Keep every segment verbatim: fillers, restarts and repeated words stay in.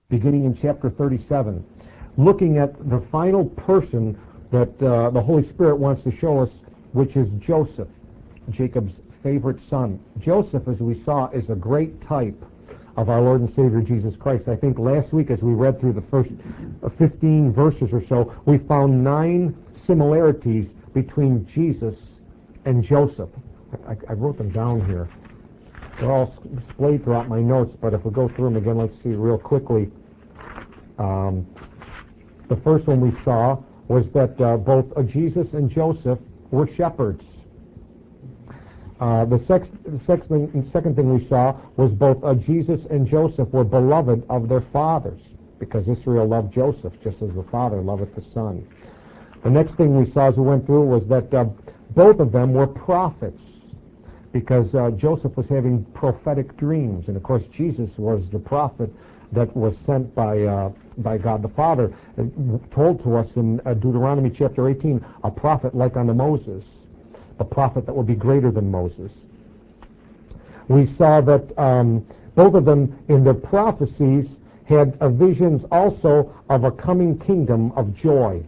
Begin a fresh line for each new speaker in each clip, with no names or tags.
beginning in chapter thirty-seven, looking at the final person that uh, the Holy Spirit wants to show us, which is Joseph, Jacob's favorite son. Joseph, as we saw, is a great type of our Lord and Savior Jesus Christ. I think last week, as we read through the first fifteen verses or so, we found nine similarities between Jesus and Joseph. I, I wrote them down here. They're all displayed throughout my notes, but if we go through them again, let's see real quickly. Um, the first one we saw was that uh, both uh, Jesus and Joseph were shepherds. Uh, the, sex, the sex thing, second thing we saw was both uh, Jesus and Joseph were beloved of their fathers, because Israel loved Joseph just as the father loveth the son. The next thing we saw as we went through was that uh, both of them were prophets, because uh, Joseph was having prophetic dreams, and of course Jesus was the prophet that was sent by uh, by God the Father, and told to us in uh, Deuteronomy chapter eighteen, a prophet like unto Moses, a prophet that will be greater than Moses. We saw that um, both of them in their prophecies had uh, visions also of a coming kingdom of joy.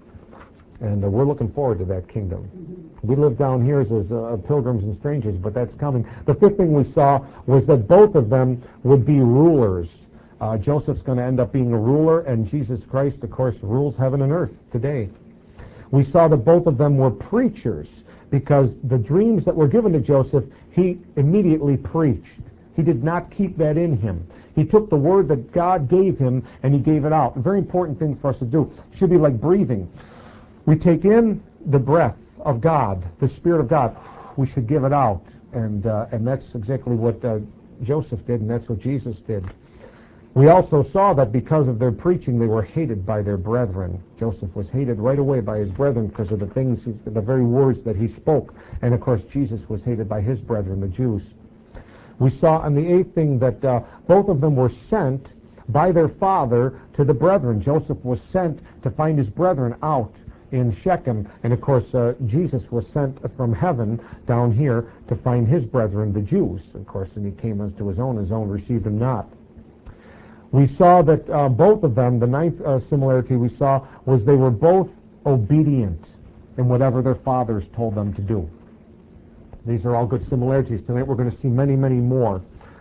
And uh, we're looking forward to that kingdom. We live down here as, as uh, pilgrims and strangers, but that's coming. The fifth thing we saw was that both of them would be rulers. Uh, Joseph's going to end up being a ruler, and Jesus Christ, of course, rules heaven and earth today. We saw that both of them were preachers, because the dreams that were given to Joseph, he immediately preached. He did not keep that in him. He took the word that God gave him, and he gave it out. A very important thing for us to do. It should be like breathing. We take in the breath of God, the Spirit of God. We should give it out. And uh, and that's exactly what uh, Joseph did, and that's what Jesus did. We also saw that because of their preaching, they were hated by their brethren. Joseph was hated right away by his brethren because of the things, the very words that he spoke. And of course, Jesus was hated by his brethren, the Jews. We saw on the eighth thing that uh, both of them were sent by their father to the brethren. Joseph was sent to find his brethren out in Shechem, and of course uh, Jesus was sent from heaven down here to find his brethren, the Jews. Of course, and he came unto his own, his own received him not. We saw that uh, both of them, the ninth uh, similarity we saw, was they were both obedient in whatever their fathers told them to do. These are all good similarities. Tonight we're going to see many, many more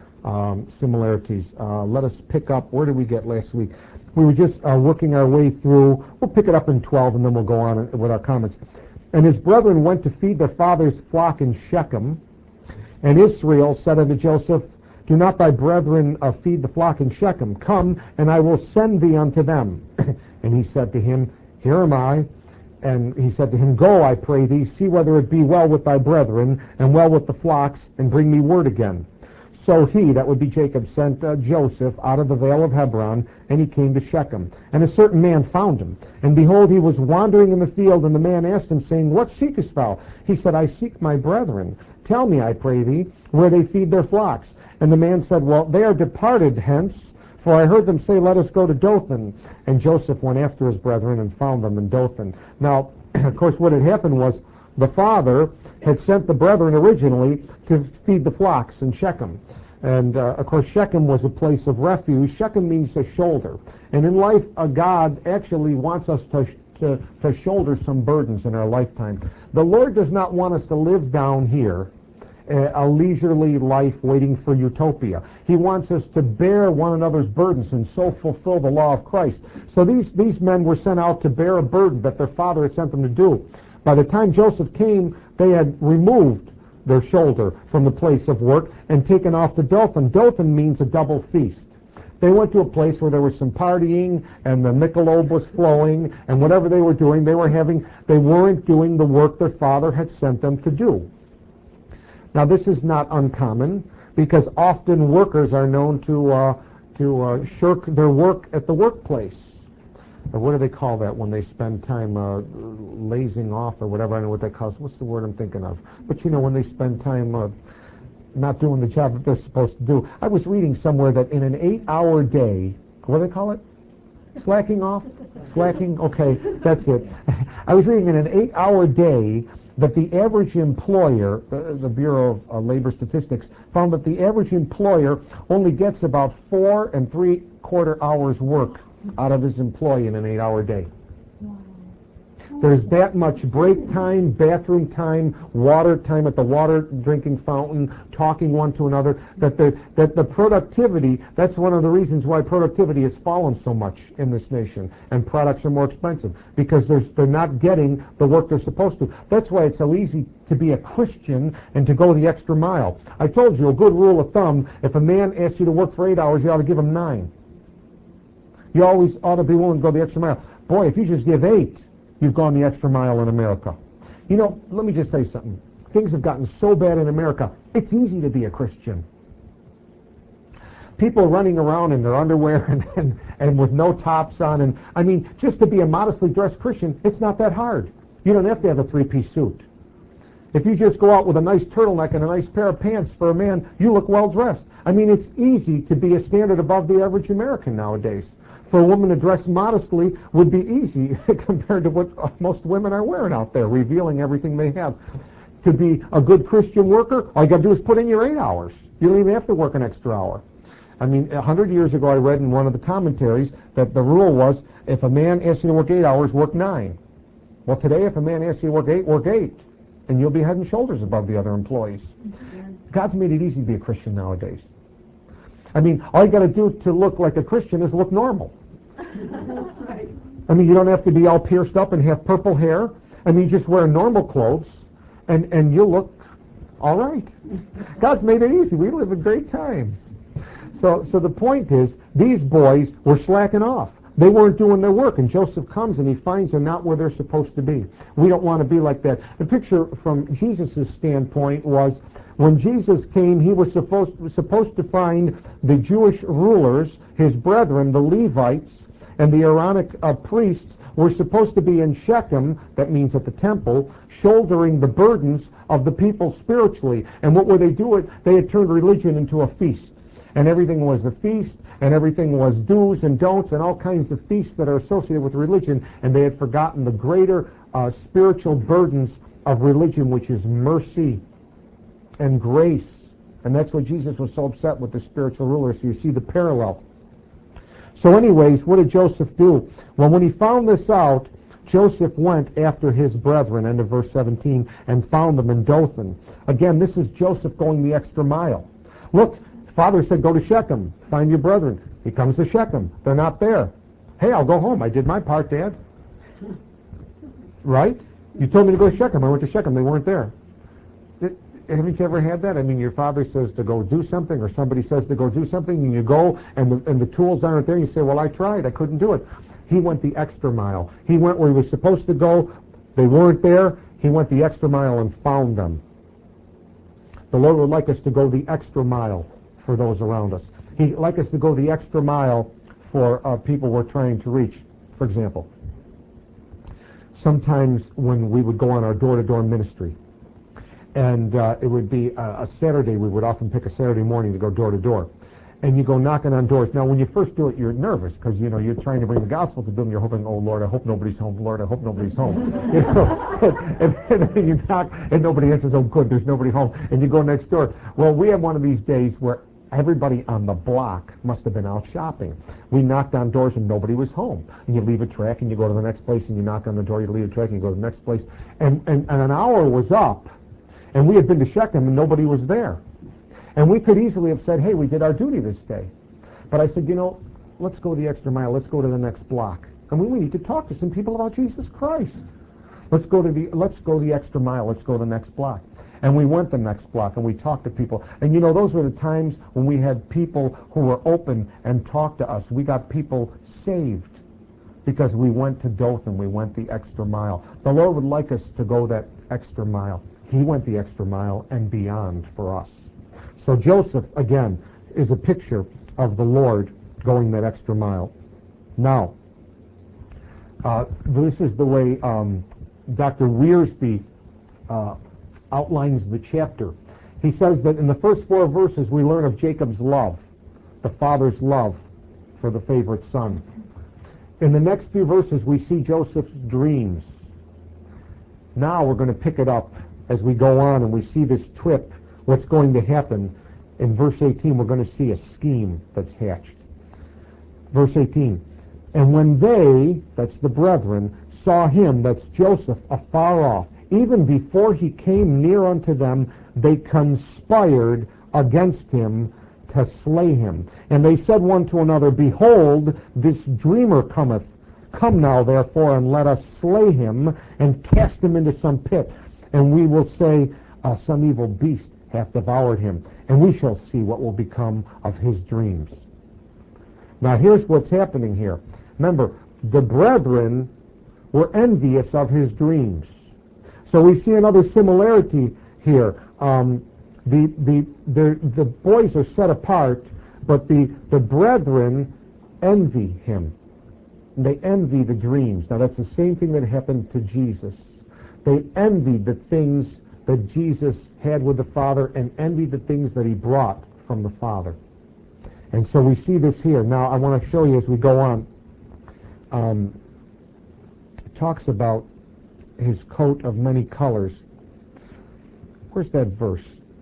um, similarities. Uh, let us pick up, where did we get last week? We were just uh, working our way through. We'll pick it up in twelve, and then we'll go on with our comments. And his brethren went to feed their father's flock in Shechem. And Israel said unto Joseph, do not thy brethren uh, feed the flock in Shechem? Come, and I will send thee unto them. And he said to him, here am I. And he said to him, go, I pray thee, see whether it be well with thy brethren, and well with the flocks, and bring me word again. So he, that would be Jacob, sent uh, Joseph out of the vale of Hebron, and he came to Shechem. And a certain man found him. And behold, he was wandering in the field, and the man asked him, saying, what seekest thou? He said, I seek my brethren. Tell me, I pray thee, where they feed their flocks. And the man said, well, they are departed hence, for I heard them say, let us go to Dothan. And Joseph went after his brethren and found them in Dothan. Now, of course, what had happened was the father had sent the brethren originally to feed the flocks in Shechem. And, uh, of course, Shechem was a place of refuge. Shechem means a shoulder. And in life, uh, God actually wants us to, to, to shoulder some burdens in our lifetime. The Lord does not want us to live down here a leisurely life waiting for utopia. He wants us to bear one another's burdens and so fulfill the law of Christ. So these, these men were sent out to bear a burden that their father had sent them to do. By the time Joseph came, they had removed their shoulder from the place of work and taken off to Dothan. Dothan means a double feast. They went to a place where there was some partying and the Michelob was flowing, and whatever they were doing, they were having, they weren't doing the work their father had sent them to do. Now, this is not uncommon, because often workers are known to uh, to uh, shirk their work at the workplace. Or what do they call that when they spend time uh, lazing off or whatever? I don't know what that calls. What's the word I'm thinking of? But you know, when they spend time uh, not doing the job that they're supposed to do. I was reading somewhere that in an eight-hour day, what do they call it? Slacking off? Slacking? Okay, that's it. I was reading in an eight-hour day, that the average employer, the, the Bureau of uh, Labor Statistics, found that the average employer only gets about four and three quarter hours work out of his employee in an eight-hour day. There's that much break time, bathroom time, water time at the water drinking fountain, talking one to another, that the, that the productivity, that's one of the reasons why productivity has fallen so much in this nation, and products are more expensive, because there's, they're not getting the work they're supposed to. That's why it's so easy to be a Christian and to go the extra mile. I told you, a good rule of thumb, if a man asks you to work for eight hours, you ought to give him nine. You always ought to be willing to go the extra mile. Boy, if you just give eight, you've gone the extra mile in America. You know, let me just say something. Things have gotten so bad in America, it's easy to be a Christian. People running around in their underwear and, and, and with no tops on. And I mean, just to be a modestly dressed Christian, it's not that hard. You don't have to have a three-piece suit. If you just go out with a nice turtleneck and a nice pair of pants for a man, you look well dressed. I mean, it's easy to be a standard above the average American nowadays. For a woman to dress modestly would be easy compared to what most women are wearing out there, revealing everything they have. To be a good Christian worker, all you got to do is put in your eight hours. You don't even have to work an extra hour. I mean, a hundred years ago I read in one of the commentaries that the rule was, if a man asks you to work eight hours, work nine. Well, today if a man asks you to work eight, work eight. And you'll be head and shoulders above the other employees. God's made it easy to be a Christian nowadays. I mean, all you got to do to look like a Christian is look normal.
That's right.
I mean, you don't have to be all pierced up and have purple hair. I mean, just wear normal clothes, and, and you'll look all right. God's made it easy. We live in great times. So, so the point is, these boys were slacking off. They weren't doing their work, and Joseph comes and he finds they're not where they're supposed to be. We don't want to be like that. The picture from Jesus' standpoint was, when Jesus came, he was supposed, supposed to find the Jewish rulers, his brethren, the Levites, and the Aaronic uh, priests were supposed to be in Shechem, that means at the temple, shouldering the burdens of the people spiritually. And what were they doing? They had turned religion into a feast. And everything was a feast, and everything was do's and don'ts, and all kinds of feasts that are associated with religion, and they had forgotten the greater uh, spiritual burdens of religion, which is mercy and grace. And that's what Jesus was so upset with the spiritual rulers. So you see the parallel. So anyways, what did Joseph do? Well, when he found this out, Joseph went after his brethren, end of verse seventeen, and found them in Dothan. Again, this is Joseph going the extra mile. Look, father said, go to Shechem, find your brethren. He comes to Shechem. They're not there. Hey, I'll go home. I did my part, Dad. Right? You told me to go to Shechem. I went to Shechem. They weren't there. It, haven't you ever had that? I mean, your father says to go do something, or somebody says to go do something, and you go, and the, and the tools aren't there, and you say, well, I tried. I couldn't do it. He went the extra mile. He went where he was supposed to go. They weren't there. He went the extra mile and found them. The Lord would like us to go the extra mile for those around us. He'd like us to go the extra mile for uh, people we're trying to reach. For example, sometimes when we would go on our door-to-door ministry, and uh, it would be a, a Saturday, we would often pick a Saturday morning to go door-to-door. And you go knocking on doors. Now, when you first do it, you're nervous because, you know, you're trying to bring the gospel to them. You're hoping, oh, Lord, I hope nobody's home. Lord, I hope nobody's home. You know? and, and then you knock, and nobody answers. Oh, good, there's nobody home. And you go next door. Well, we had one of these days where everybody on the block must have been out shopping. We knocked on doors and nobody was home. And you leave a track and you go to the next place, and you knock on the door, you leave a track and you go to the next place. And, and, and an hour was up, and we had been to Shechem and nobody was there. And we could easily have said, hey, we did our duty this day. But I said, you know, let's go the extra mile. Let's go to the next block. I mean, we need to talk to some people about Jesus Christ. Let's go to the let's go the extra mile. Let's go the next block. And we went the next block, and we talked to people. And, you know, those were the times when we had people who were open and talked to us. We got people saved because we went to Dothan. We went the extra mile. The Lord would like us to go that extra mile. He went the extra mile and beyond for us. So Joseph, again, is a picture of the Lord going that extra mile. Now, uh, this is the way um, Doctor Wiersbe uh, outlines the chapter. He says that in the first four verses we learn of Jacob's love, the father's love for the favorite son. In the next few verses we see Joseph's dreams. Now we're going to pick it up as we go on and we see this trip, what's going to happen. In verse eighteen, we're going to see a scheme that's hatched. Verse eighteen, and when they, that's the brethren, saw him, that's Joseph, afar off, even before he came near unto them, they conspired against him to slay him. And they said one to another, behold, this dreamer cometh. Come now, therefore, and let us slay him, and cast him into some pit. And we will say, uh, some evil beast hath devoured him, and we shall see what will become of his dreams. Now here's what's happening here. Remember, the brethren were envious of his dreams. So we see another similarity here. Um, the, the, the, the boys are set apart, but the, the brethren envy him. They envy the dreams. Now that's the same thing that happened to Jesus. They envied the things that Jesus had with the Father and envied the things that he brought from the Father. And so we see this here. Now I want to show you as we go on. Um, it talks about his coat of many colors. Where's that verse?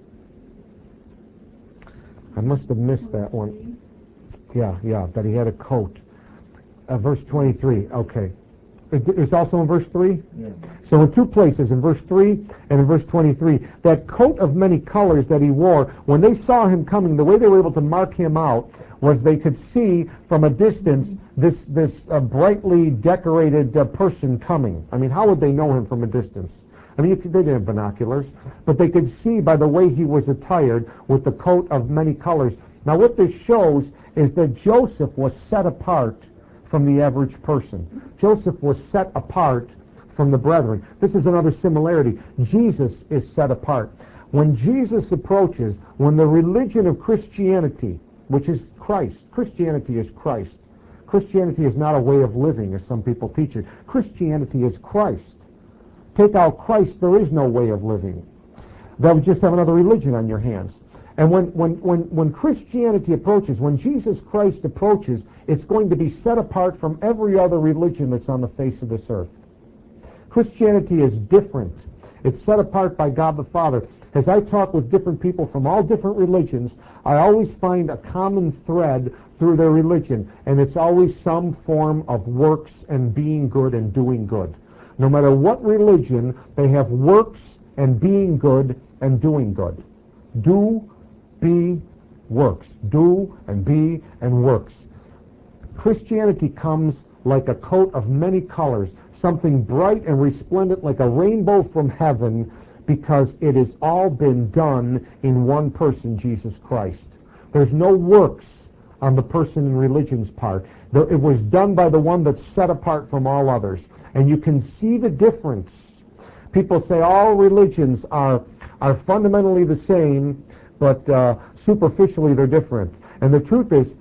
I must have missed that one. Yeah, yeah, that he had a coat. Uh, verse twenty-three, okay. It, it's also in verse three? Yeah. So in two places, in verse three and in verse twenty-three, that coat of many colors that he wore, when they saw him coming, the way they were able to mark him out was they could see from a distance this, this uh, brightly decorated uh, person coming. I mean, how would they know him from a distance? I mean, you could, they didn't have binoculars, but they could see by the way he was attired with the coat of many colors. Now what this shows is that Joseph was set apart from the average person. Joseph was set apart from the brethren. This is another similarity. Jesus is set apart. When Jesus approaches, when the religion of Christianity, which is Christ, Christianity is Christ. Christianity is not a way of living, as some people teach it. Christianity is Christ. Take out Christ, there is no way of living. That would just have another religion on your hands. And when, when, when, when Christianity approaches, when Jesus Christ approaches, it's going to be set apart from every other religion that's on the face of this earth. Christianity is different. It's set apart by God the Father. As I talk with different people from all different religions, I always find a common thread through their religion, and it's always some form of works and being good and doing good. No matter what religion, they have works and being good and doing good. Do, be, works. Do and be and works. Christianity comes like a coat of many colors, something bright and resplendent like a rainbow from heaven, because it has all been done in one person, Jesus Christ. There's no works on the person in religion's part. It was done by the one that's set apart from all others. And you can see the difference. People say all religions are, are fundamentally the same, but uh, superficially they're different. And the truth is,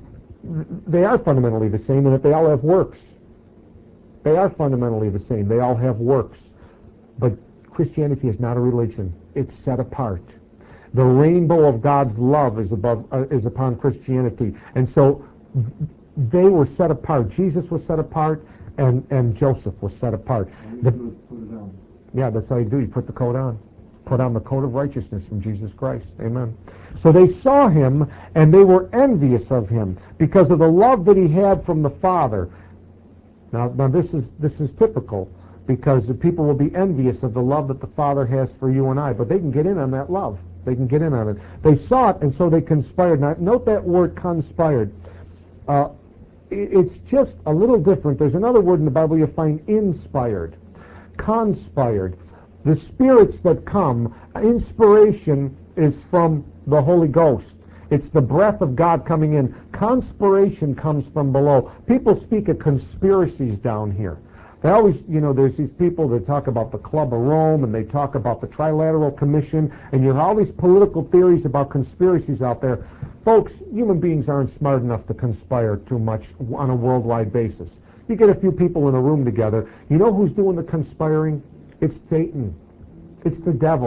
they are fundamentally the same in that they all have works. They are fundamentally the same. They all have works. But Christianity is not a religion. It's set apart. The rainbow of God's love is above uh, is upon Christianity. And so they were set apart. Jesus was set apart, and, and Joseph was set apart. The, put it on. Yeah, that's how you do. You put the coat on. Put on the coat of righteousness from Jesus Christ. Amen. So they saw him, and they were envious of him because of the love that he had from the Father. Now, now this is this is typical, because the people will be envious of the love that the Father has for you and I, but they can get in on that love. They can get in on it. They saw it, and so they conspired. Now, note that word conspired. Uh, it's just a little different. There's another word in the Bible you'll find, inspired. Conspired. The spirits that come, inspiration is from the Holy Ghost. It's the breath of God coming in. Conspiration comes from below. People speak of conspiracies down here. They always, you know, there's these people that talk about the Club of Rome, and they talk about the Trilateral Commission, and you have all these political theories about conspiracies out there. Folks, human beings aren't smart enough to conspire too much on a worldwide basis. You get a few people in a room together. You know who's doing the conspiring? It's Satan. It's the devil.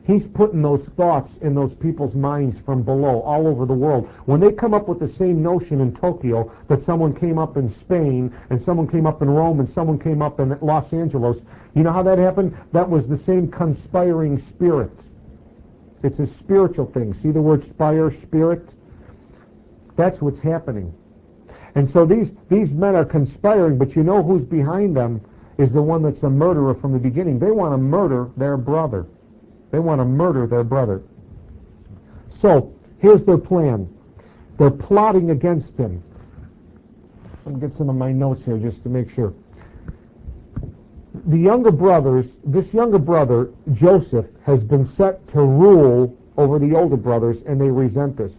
He's putting those thoughts in those people's minds from below, all over the world. When they come up with the same notion in Tokyo that someone came up in Spain, and someone came up in Rome, and someone came up in Los Angeles, you know how that happened? That was the same conspiring spirit. It's a spiritual thing. See the word spire, spirit? That's what's happening. And so these, these men are conspiring, but you know who's behind them is the one that's a murderer from the beginning. They want to murder their brother. They want to murder their brother. So, here's their plan. They're plotting against him. Let me get some of my notes here just to make sure. The younger brothers, this younger brother, Joseph, has been set to rule over the older brothers, and they resent this.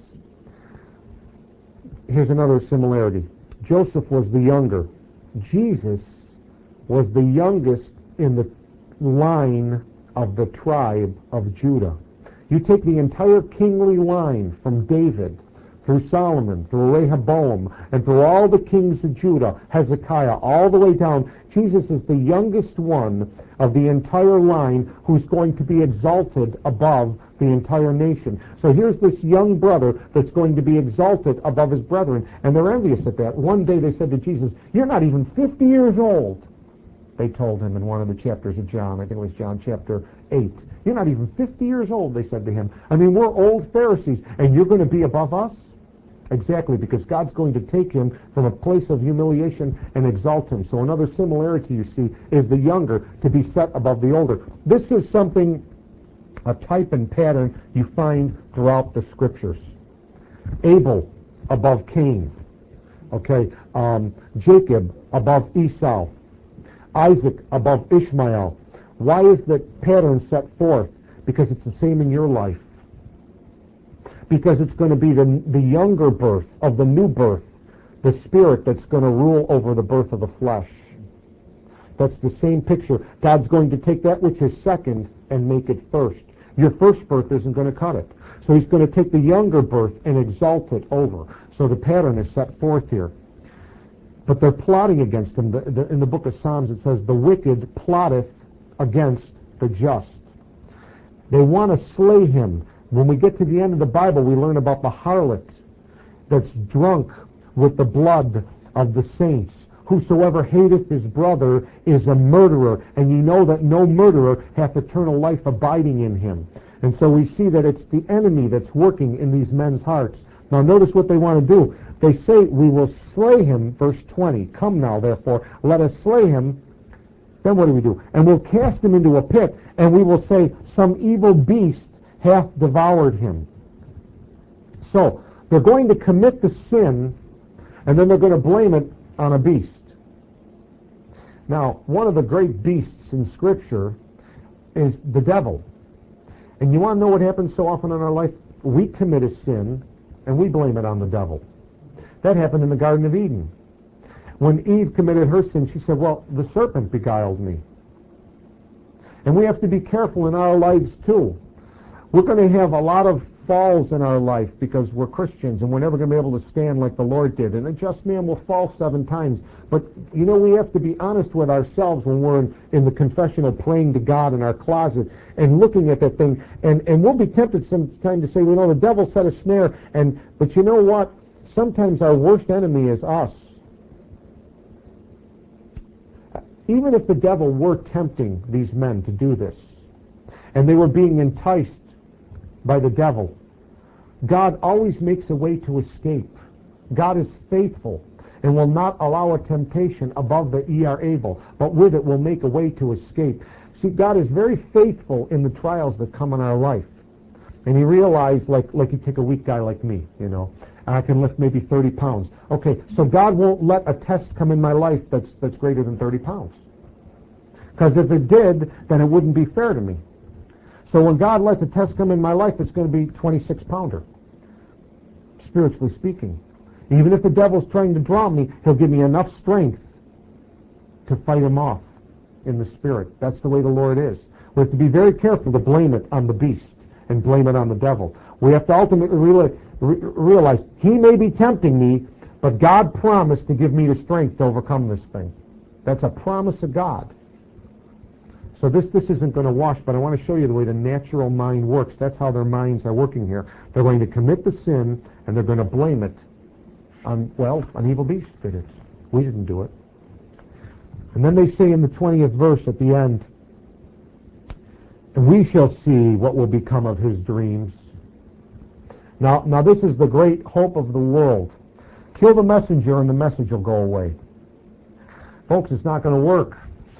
Here's another similarity. Joseph was the younger. Jesus was the youngest in the line of the tribe of Judah. You take the entire kingly line from David through Solomon, through Rehoboam, and through all the kings of Judah, Hezekiah, all the way down. Jesus is the youngest one of the entire line who's going to be exalted above the entire nation. So here's this young brother that's going to be exalted above his brethren, and they're envious at that. One day they said to Jesus, "You're not even fifty years old." They told him in one of the chapters of John, I think it was John chapter eight. "You're not even fifty years old," they said to him. "I mean, we're old Pharisees, and you're going to be above us?" Exactly, because God's going to take him from a place of humiliation and exalt him. So another similarity you see is the younger to be set above the older. This is something, a type and pattern you find throughout the scriptures. Abel above Cain. Okay, um, Jacob above Esau. Isaac above Ishmael. Why is the pattern set forth? Because it's the same in your life. Because it's going to be the, the younger birth of the new birth, the spirit that's going to rule over the birth of the flesh. That's the same picture. God's going to take that which is second and make it first. Your first birth isn't going to cut it. So he's going to take the younger birth and exalt it over. So the pattern is set forth here. But they're plotting against him. The, the, in the book of Psalms it says, "The wicked plotteth against the just." They want to slay him. When we get to the end of the Bible, we learn about the harlot that's drunk with the blood of the saints. "Whosoever hateth his brother is a murderer, and ye know that no murderer hath eternal life abiding in him." And so we see that it's the enemy that's working in these men's hearts. Now notice what they want to do. They say, "We will slay him," verse twenty. "Come now, therefore, let us slay him." Then what do we do? "And we'll cast him into a pit, and we will say, some evil beast hath devoured him." So they're going to commit the sin, and then they're going to blame it on a beast. Now, one of the great beasts in Scripture is the devil. And you want to know what happens so often in our life? We commit a sin, and we blame it on the devil. That happened in the Garden of Eden. When Eve committed her sin, she said, "Well, the serpent beguiled me." And we have to be careful in our lives too. We're going to have a lot of falls in our life because we're Christians, and we're never going to be able to stand like the Lord did. And a just man will fall seven times. But, you know, we have to be honest with ourselves when we're in, in the confessional praying to God in our closet and looking at that thing. And, and we'll be tempted sometimes to say, "Well, know, the devil set a snare." And But you know what? Sometimes our worst enemy is us. Even if the devil were tempting these men to do this, and they were being enticed by the devil, God always makes a way to escape. God is faithful and will not allow a temptation above that ye are able, but with it will make a way to escape. See, God is very faithful in the trials that come in our life. And he realized, like, like you take a weak guy like me, you know, I can lift maybe thirty pounds. Okay, so God won't let a test come in my life that's, that's greater than thirty pounds. Because if it did, then it wouldn't be fair to me. So when God lets a test come in my life, it's going to be twenty-six pounder, spiritually speaking. Even if the devil's trying to draw me, he'll give me enough strength to fight him off in the spirit. That's the way the Lord is. We have to be very careful to blame it on the beast and blame it on the devil. We have to ultimately realize, realize he may be tempting me, but God promised to give me the strength to overcome this thing. That's a promise of God. So this, this isn't going to wash, but I want to show you the way the natural mind works. That's how their minds are working here. They're going to commit the sin, and they're going to blame it on, well, an evil beast did it. We didn't do it. And then they say in the twentieth verse at the end, and we shall see what will become of his dreams. Now, now this is the great hope of the world. Kill the messenger and the message will go away. Folks, it's not going to work.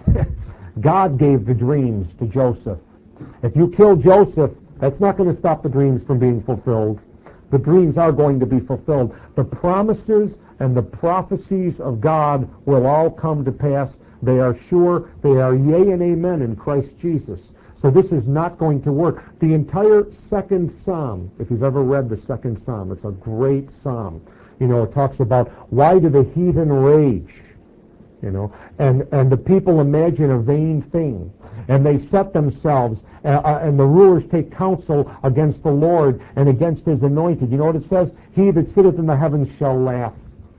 God gave the dreams to Joseph. If you kill Joseph, that's not going to stop the dreams from being fulfilled. The dreams are going to be fulfilled. The promises and the prophecies of God will all come to pass. They are sure. They are yea and amen in Christ Jesus. So this is not going to work. The entire second psalm, if you've ever read the second psalm, it's a great psalm. You know, it talks about why do the heathen rage? You know, and, and the people imagine a vain thing. And they set themselves, uh, uh, and the rulers take counsel against the Lord and against his anointed. You know what it says? He that sitteth in the heavens shall laugh.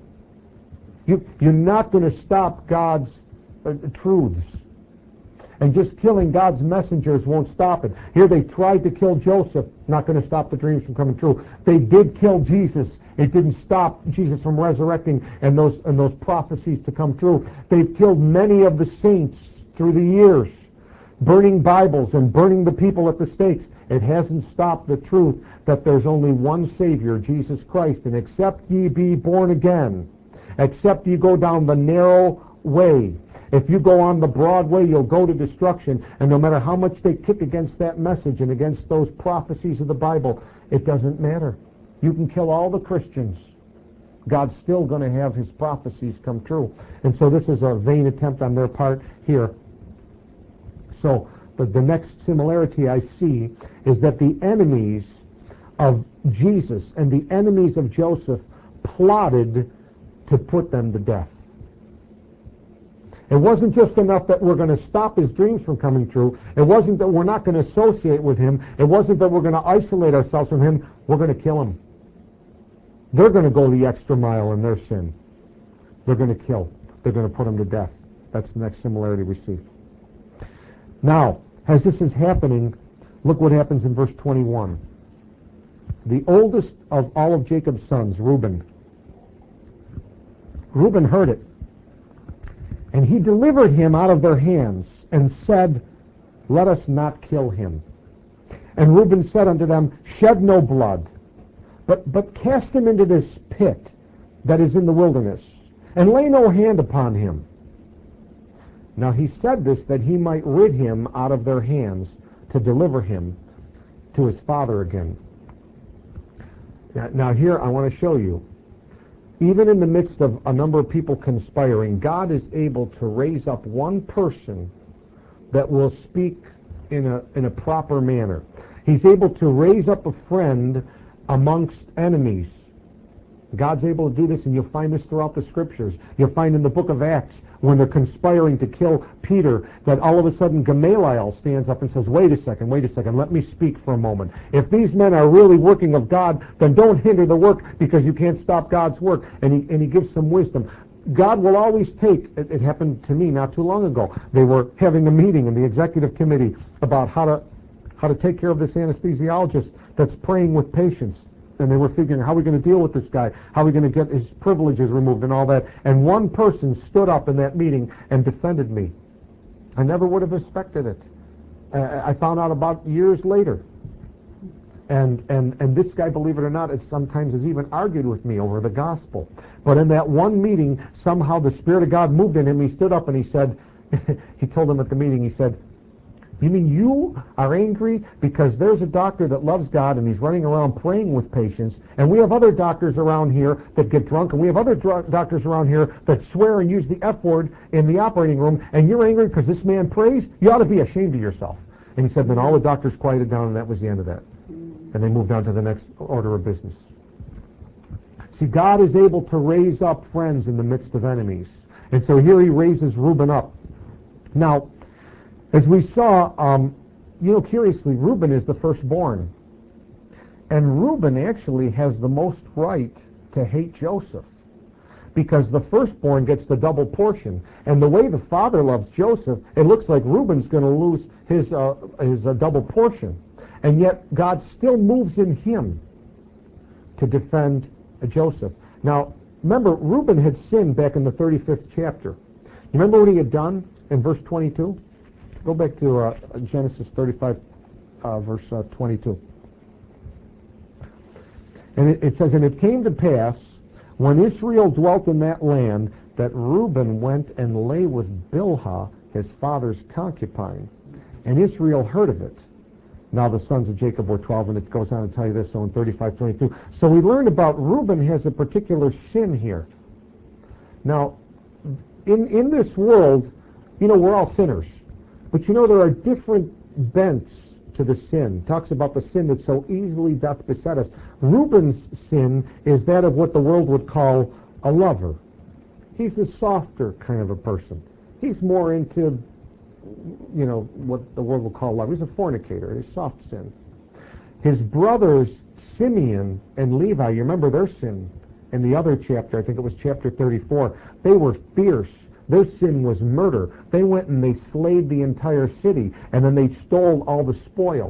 You, you're not going to stop God's uh, truths. And just killing God's messengers won't stop it. Here they tried to kill Joseph, not going to stop the dreams from coming true. They did kill Jesus. It didn't stop Jesus from resurrecting and those and those prophecies to come true. They've killed many of the saints through the years, burning Bibles and burning the people at the stakes. It hasn't stopped the truth that there's only one Savior, Jesus Christ. And except ye be born again, except you go down the narrow way, if you go on the broad way, you'll go to destruction. And no matter how much they kick against that message and against those prophecies of the Bible, it doesn't matter. You can kill all the Christians. God's still going to have his prophecies come true. And so this is a vain attempt on their part here. So, but the next similarity I see is that the enemies of Jesus and the enemies of Joseph plotted to put them to death. It wasn't just enough that we're going to stop his dreams from coming true. It wasn't that we're not going to associate with him. It wasn't that we're going to isolate ourselves from him. We're going to kill him. They're going to go the extra mile in their sin. They're going to kill. They're going to put him to death. That's the next similarity we see. Now, as this is happening, look what happens in verse twenty-one. The oldest of all of Jacob's sons, Reuben. Reuben heard it. And he delivered him out of their hands, and said, let us not kill him. And Reuben said unto them, shed no blood, but, but cast him into this pit that is in the wilderness, and lay no hand upon him. Now he said this that he might rid him out of their hands, to deliver him to his father again. Now, now here I want to show you, even in the midst of a number of people conspiring, God is able to raise up one person that will speak in a in a proper manner. He's able to raise up a friend amongst enemies. God's able to do this, and you'll find this throughout the Scriptures. You'll find in the book of Acts, when they're conspiring to kill Peter, that all of a sudden Gamaliel stands up and says, wait a second, wait a second, let me speak for a moment. If these men are really working of God, then don't hinder the work, because you can't stop God's work. And he, and he gives some wisdom. God will always take, it, it happened to me not too long ago. They were having a meeting in the executive committee about how to, how to take care of this anesthesiologist that's praying with patients. And they were figuring, how are we going to deal with this guy? How are we going to get his privileges removed and all that? And one person stood up in that meeting and defended me. I never would have expected it. Uh, I found out about years later. And, and, and this guy, believe it or not, it sometimes has even argued with me over the gospel. But in that one meeting, somehow the Spirit of God moved in him. He stood up and he said, he told them at the meeting, he said, you mean you are angry because there's a doctor that loves God and he's running around praying with patients, and we have other doctors around here that get drunk, and we have other dr- doctors around here that swear and use the F word in the operating room, and you're angry because this man prays? You ought to be ashamed of yourself. And he said, then all the doctors quieted down, and that was the end of that. And they moved on to the next order of business. See, God is able to raise up friends in the midst of enemies. And so here he raises Reuben up. Now, as we saw, um, you know, curiously, Reuben is the firstborn. And Reuben actually has the most right to hate Joseph. because the firstborn gets the double portion. And the way the father loves Joseph, it looks like Reuben's going to lose his, uh, his uh, double portion. And yet God still moves in him to defend uh, Joseph. Now, remember, Reuben had sinned back in the thirty-fifth chapter. You remember what he had done in verse twenty-two? Go back to uh, Genesis thirty-five, uh, verse uh, twenty-two. And it, it says, "And it came to pass, when Israel dwelt in that land, that Reuben went and lay with Bilhah, his father's concubine. And Israel heard of it. Now the sons of Jacob were twelve," and it goes on to tell you this, so in thirty-five twenty-two. So we learned about Reuben has a particular sin here. Now, in, in this world, you know, we're all sinners. But you know, there are different bents to the sin. It talks about the sin that so easily doth beset us. Reuben's sin is that of what the world would call a lover. He's a softer kind of a person. He's more into, you know, what the world will call love. He's a fornicator. He's soft sin. His brothers, Simeon and Levi, you remember their sin in the other chapter, I think it was chapter thirty-four. They were fierce. Their sin was murder. They went and they slayed the entire city, and then they stole all the spoil.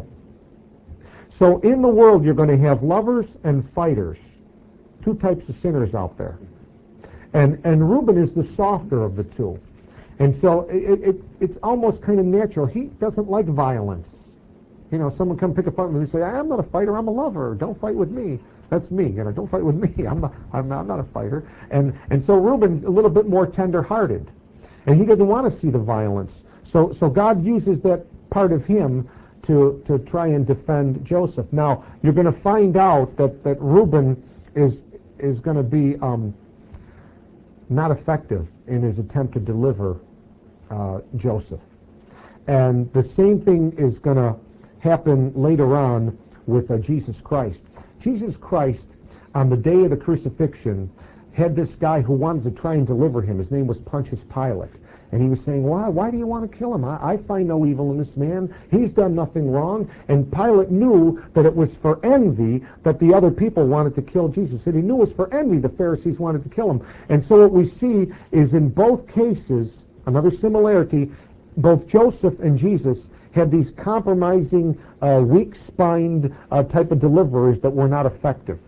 So in the world, you're going to have lovers and fighters. Two types of sinners out there. And, and Reuben is the softer of the two. And so it, it, it's almost kind of natural. He doesn't like violence. You know, someone come pick a fight with him and say, "I'm not a fighter, I'm a lover. Don't fight with me." That's me. You know, don't fight with me. I'm not, I'm not, I'm not a fighter. And, and so Reuben's a little bit more tender-hearted. And he doesn't want to see the violence. So, so God uses that part of him to, to try and defend Joseph. Now, you're going to find out that, that Reuben is, is going to be um, not effective in his attempt to deliver uh, Joseph. And the same thing is going to happen later on with uh, Jesus Christ. Jesus Christ, on the day of the crucifixion, had this guy who wanted to try and deliver him. His name was Pontius Pilate. And he was saying, why, why do you want to kill him? I, I find no evil in this man. He's done nothing wrong. And Pilate knew that it was for envy that the other people wanted to kill Jesus. And he knew it was for envy the Pharisees wanted to kill him. And so what we see is in both cases, another similarity, both Joseph and Jesus had these compromising, uh, weak-spined uh, type of deliverers that were not effective.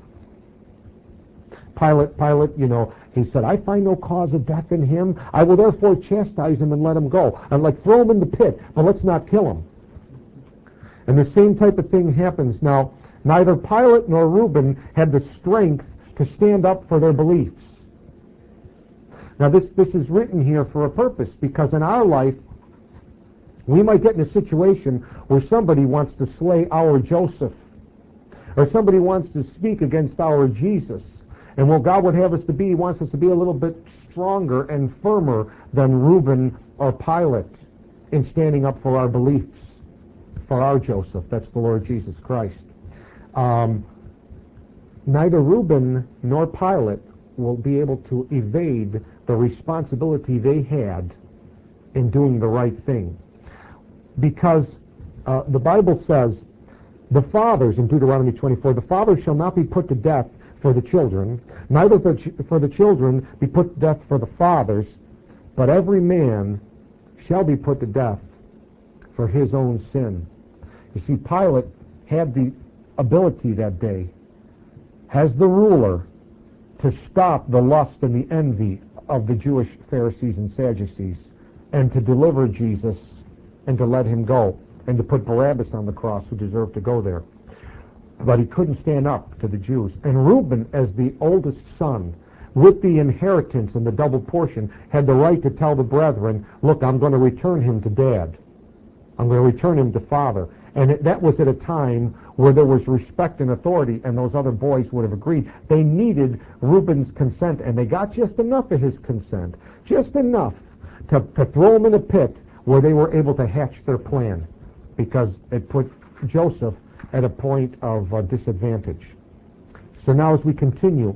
Pilate, Pilate, you know, he said, "I find no cause of death in him. I will therefore chastise him and let him go." I'm like, throw him in the pit, but let's not kill him. And the same type of thing happens. Now, neither Pilate nor Reuben had the strength to stand up for their beliefs. Now, this, this is written here for a purpose, because in our life, we might get in a situation where somebody wants to slay our Joseph, or somebody wants to speak against our Jesus. And what God would have us to be, He wants us to be a little bit stronger and firmer than Reuben or Pilate in standing up for our beliefs, for our Joseph. That's the Lord Jesus Christ. Um, neither Reuben nor Pilate will be able to evade the responsibility they had in doing the right thing. Because uh, the Bible says, the fathers, in Deuteronomy twenty-four, the fathers shall not be put to death for the children, neither for the, ch- for the children be put to death for the fathers, but every man shall be put to death for his own sin. You see, Pilate had the ability that day, as the ruler, to stop the lust and the envy of the Jewish Pharisees and Sadducees, and to deliver Jesus and to let him go, and to put Barabbas on the cross, who deserved to go there. But he couldn't stand up to the Jews. And Reuben, as the oldest son, with the inheritance and the double portion, had the right to tell the brethren, look, I'm going to return him to dad. I'm going to return him to father. And it, that was at a time where there was respect and authority, and those other boys would have agreed. They needed Reuben's consent, and they got just enough of his consent, just enough to, to throw him in a pit where they were able to hatch their plan, because it put Joseph at a point of uh, disadvantage. So now as we continue,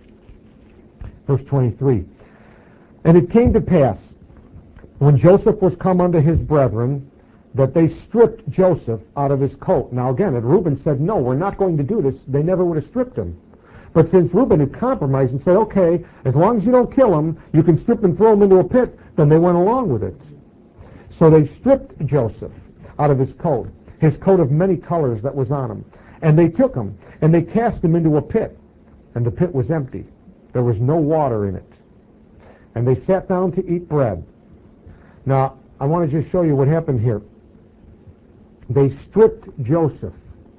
verse twenty-three, "And it came to pass, when Joseph was come unto his brethren, that they stripped Joseph out of his coat." Now again, if Reuben said, no, we're not going to do this, they never would have stripped him. But since Reuben had compromised and said, okay, as long as you don't kill him, you can strip and throw him into a pit, then they went along with it. So they stripped Joseph out of his coat, his coat of many colors that was on him. And they took him, and they cast him into a pit. And the pit was empty. There was no water in it. And they sat down to eat bread. Now, I want to just show you what happened here. They stripped Joseph.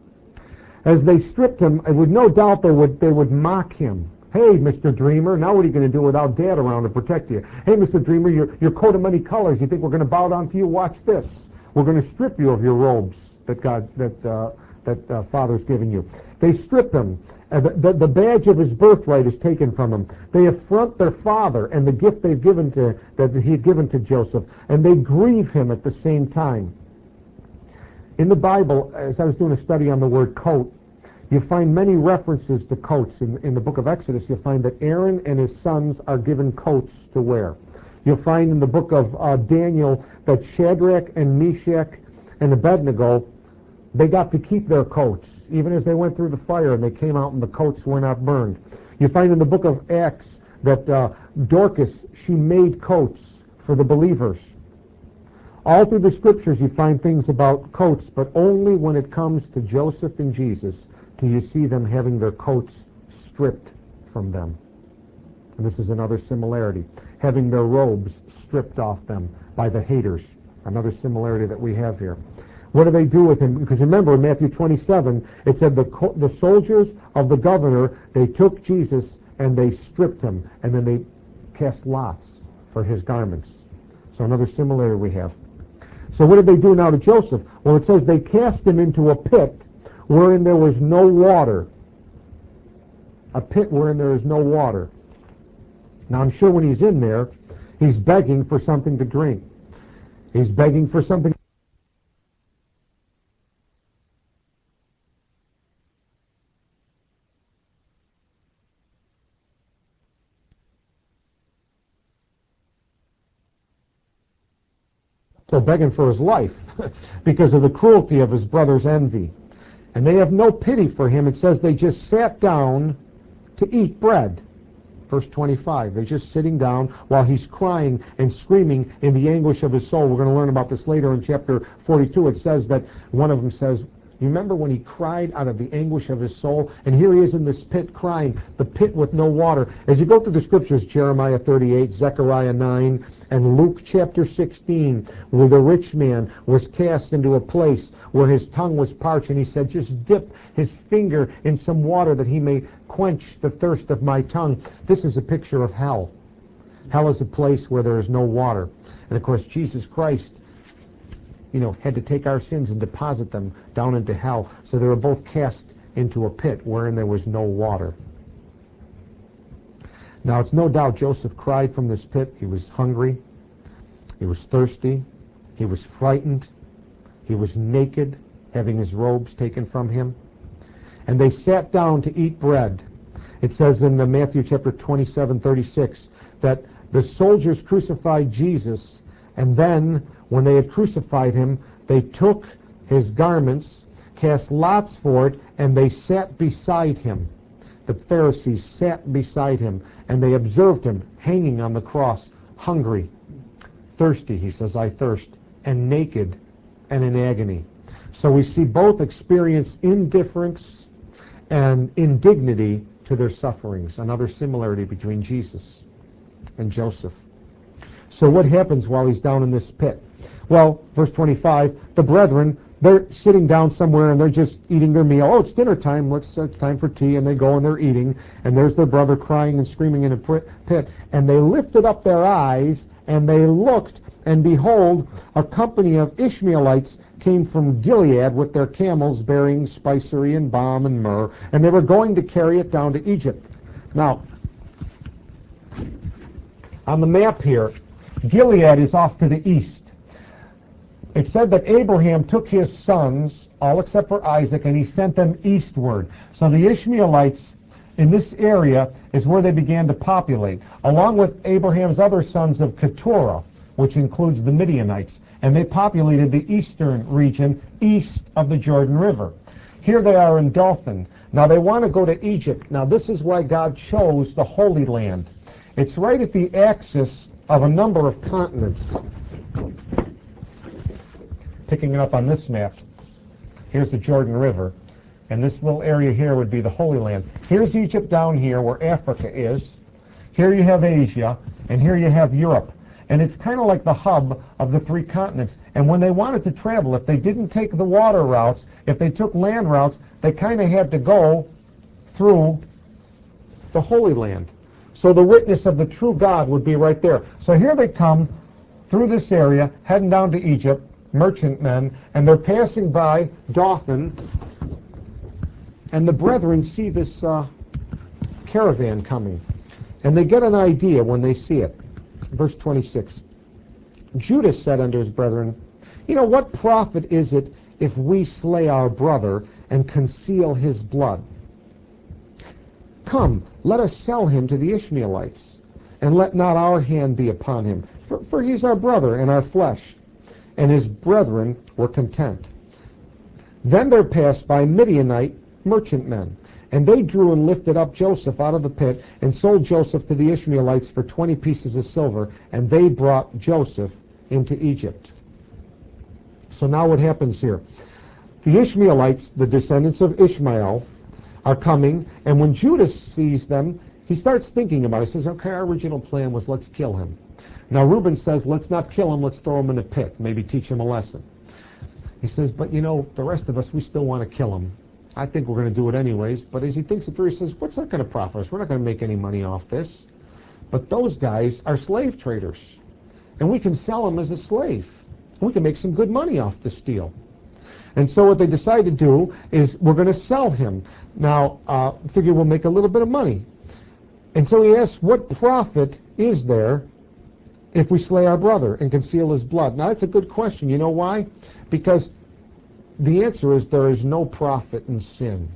As they stripped him, I would no doubt they would they would mock him. Hey, Mister Dreamer, now what are you going to do without Dad around to protect you? Hey, Mister Dreamer, your, your coat of many colors, you think we're going to bow down to you? Watch this. We're going to strip you of your robes that God that uh, that uh, Father's given you. They strip him. Uh, the, the, the badge of his birthright is taken from him. They affront their father and the gift they've given to that he had given to Joseph, and they grieve him at the same time. In the Bible, as I was doing a study on the word coat, you find many references to coats. In, in the book of Exodus, you'll find that Aaron and his sons are given coats to wear. You'll find in the book of uh, Daniel that Shadrach and Meshach and Abednego, they got to keep their coats, even as they went through the fire and they came out and the coats were not burned. You find in the book of Acts that uh, Dorcas, she made coats for the believers. All through the scriptures you find things about coats, but only when it comes to Joseph and Jesus do you see them having their coats stripped from them. And this is another similarity. Having their robes stripped off them by the haters. Another similarity that we have here. What do they do with him? Because remember in Matthew twenty-seven, it said the, co- the soldiers of the governor, they took Jesus and they stripped him. And then they cast lots for his garments. So another similarity we have. So what did they do now to Joseph? Well, it says they cast him into a pit wherein there was no water. A pit wherein there is no water. Now I'm sure when he's in there, he's begging for something to drink. He's begging for something. So begging for his life because of the cruelty of his brother's envy. And they have no pity for him. It says they just sat down to eat bread. Verse twenty-five, they're just sitting down while he's crying and screaming in the anguish of his soul. We're going to learn about this later in chapter forty-two. It says that one of them says, you remember when he cried out of the anguish of his soul? And here he is in this pit crying, the pit with no water. As you go through the scriptures, Jeremiah thirty-eight, Zechariah nine, and Luke chapter sixteen, where the rich man was cast into a place where his tongue was parched, and he said, just dip his finger in some water that he may quench the thirst of my tongue. This is a picture of hell. Hell is a place where there is no water. And of course, Jesus Christ, you know, had to take our sins and deposit them down into hell. So they were both cast into a pit wherein there was no water. Now, it's no doubt Joseph cried from this pit. He was hungry. He was thirsty. He was frightened. He was naked, having his robes taken from him. And they sat down to eat bread. It says in the Matthew chapter twenty-seven, thirty-six, that the soldiers crucified Jesus, and then, when they had crucified him, they took his garments, cast lots for it, and they sat beside him. The Pharisees sat beside him, and they observed him hanging on the cross, hungry, thirsty, he says, I thirst, and naked, and in agony. So we see both experience indifference and indignity to their sufferings. Another similarity between Jesus and Joseph. So what happens while he's down in this pit? Well, verse twenty-five, the brethren, they're sitting down somewhere and they're just eating their meal. Oh, it's dinner time. Let's, uh, it's time for tea. And they go and they're eating. And there's their brother crying and screaming in a pit. And they lifted up their eyes and they looked, and behold, a company of Ishmaelites came from Gilead with their camels bearing spicery and balm and myrrh. And they were going to carry it down to Egypt. Now, on the map here, Gilead is off to the east. It said that Abraham took his sons, all except for Isaac, and he sent them eastward. So the Ishmaelites in this area is where they began to populate, along with Abraham's other sons of Keturah, which includes the Midianites. And they populated the eastern region east of the Jordan River. Here they are in Dothan. Now they want to go to Egypt. Now this is why God chose the Holy Land. It's right at the axis of a number of continents. Picking it up on this map, here's the Jordan River, and this little area here would be the Holy Land. Here's Egypt down here where Africa is. Here you have Asia, and here you have Europe. And it's kind of like the hub of the three continents. And when they wanted to travel, if they didn't take the water routes, if they took land routes, they kind of had to go through the Holy Land. So the witness of the true God would be right there. So here they come through this area, heading down to Egypt, merchantmen, and they're passing by Dothan, and the brethren see this uh, caravan coming. And they get an idea when they see it. Verse twenty-six. Judas said unto his brethren, you know, what profit is it if we slay our brother and conceal his blood? Come, let us sell him to the Ishmaelites, and let not our hand be upon him, for, for he's our brother and our flesh. And his brethren were content. Then there passed by Midianite merchantmen, and they drew and lifted up Joseph out of the pit, and sold Joseph to the Ishmaelites for twenty pieces of silver, and they brought Joseph into Egypt. So now what happens here? The Ishmaelites, the descendants of Ishmael, are coming, and when Judas sees them, he starts thinking about it. He says, okay, our original plan was let's kill him. Now Reuben says, let's not kill him, let's throw him in a pit, maybe teach him a lesson. He says, but you know, the rest of us, we still want to kill him. I think we're going to do it anyways. But as he thinks it through, he says, what's that going to profit us? We're not going to make any money off this. But those guys are slave traders, and we can sell them as a slave. We can make some good money off this deal. And so what they decide to do is we're going to sell him. Now, uh, figure we'll make a little bit of money. And so he asks, what profit is there if we slay our brother and conceal his blood? Now, that's a good question. You know why? Because the answer is there is no profit in sin.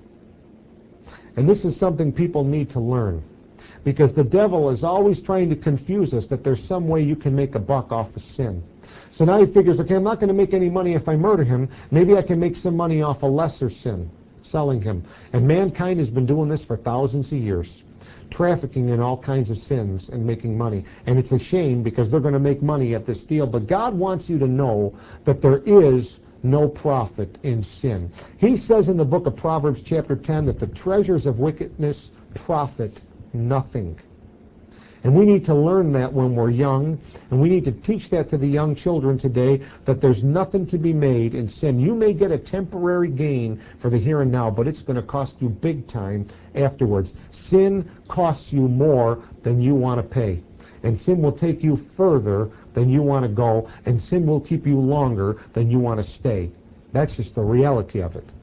And this is something people need to learn. Because the devil is always trying to confuse us that there's some way you can make a buck off of sin. So now he figures, okay, I'm not going to make any money if I murder him. Maybe I can make some money off a lesser sin, selling him. And mankind has been doing this for thousands of years, trafficking in all kinds of sins and making money. And it's a shame because they're going to make money at this deal. But God wants you to know that there is no profit in sin. He says in the book of Proverbs chapter ten that the treasures of wickedness profit nothing. And we need to learn that when we're young, and we need to teach that to the young children today, that there's nothing to be made in sin. You may get a temporary gain for the here and now, but it's going to cost you big time afterwards. Sin costs you more than you want to pay. And sin will take you further than you want to go, and sin will keep you longer than you want to stay. That's just the reality of it.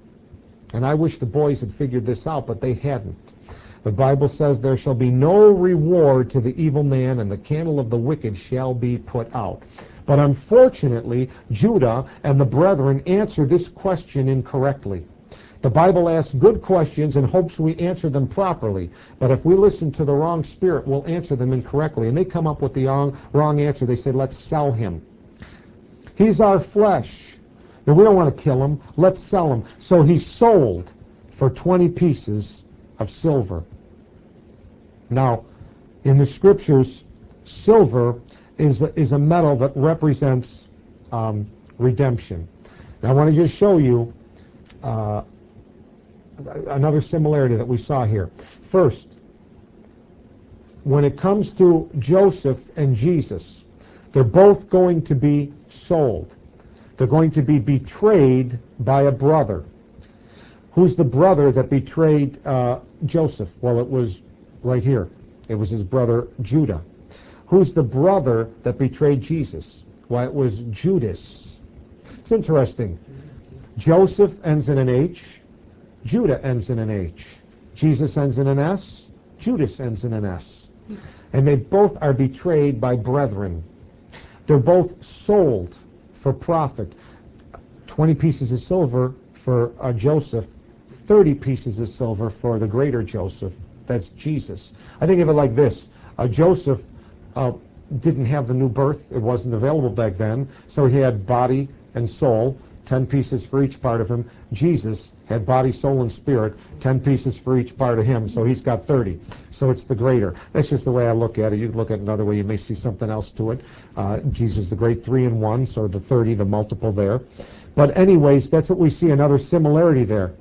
And I wish the boys had figured this out, but they hadn't. The Bible says there shall be no reward to the evil man, and the candle of the wicked shall be put out. But unfortunately, Judah and the brethren answer this question incorrectly. The Bible asks good questions and hopes we answer them properly. But if we listen to the wrong spirit, we'll answer them incorrectly. And they come up with the wrong, wrong answer. They say, let's sell him. He's our flesh. And we don't want to kill him. Let's sell him. So he's sold for twenty pieces of silver. Now, in the scriptures, silver is a, is a metal that represents um, redemption. Now, I want to just show you uh, another similarity that we saw here. First, when it comes to Joseph and Jesus, they're both going to be sold. They're going to be betrayed by a brother. Who's the brother that betrayed uh, Joseph? Well, it was right here. It was his brother Judah. Who's the brother that betrayed Jesus? Why, it was Judas. It's interesting. Joseph ends in an H. Judah ends in an H. Jesus ends in an S. Judas ends in an S. And they both are betrayed by brethren. They're both sold for profit. twenty pieces of silver for uh, Joseph, thirty pieces of silver for the greater Joseph. That's Jesus. I think of it like this. Uh, Joseph uh, didn't have the new birth. It wasn't available back then. So he had body and soul. ten pieces for each part of him. Jesus had body, soul, and spirit, ten pieces for each part of him, so he's got thirty. So it's the greater. That's just the way I look at it. You can look at it another way. You may see something else to it. Uh, Jesus, the great three in one, so the thirty, the multiple there. But anyways, that's what we see, another similarity there.